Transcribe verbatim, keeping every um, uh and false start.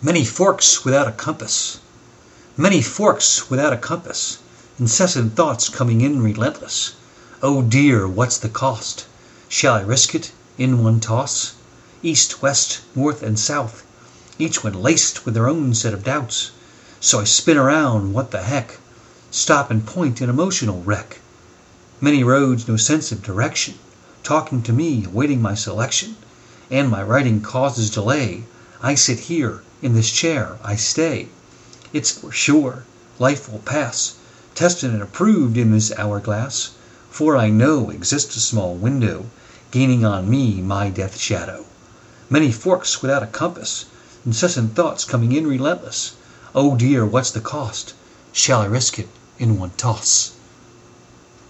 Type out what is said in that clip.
Many forks without a compass, Many forks without a compass, Incessant thoughts coming in relentless. Oh dear, what's the cost? Shall I risk it in one toss? East, west, north, and south, each one laced with their own set of doubts. So I spin around, what the heck? Stop and point an emotional wreck. Many roads, no sense of direction, talking to me, awaiting my selection. And my writing causes delay. I sit here, in this chair I stay. It's for sure, life will pass, tested and approved in this hourglass. For I know exists a small window, gaining on me my death shadow. Many forks without a compass, incessant thoughts coming in relentless. Oh dear, what's the cost? Shall I risk it in one toss?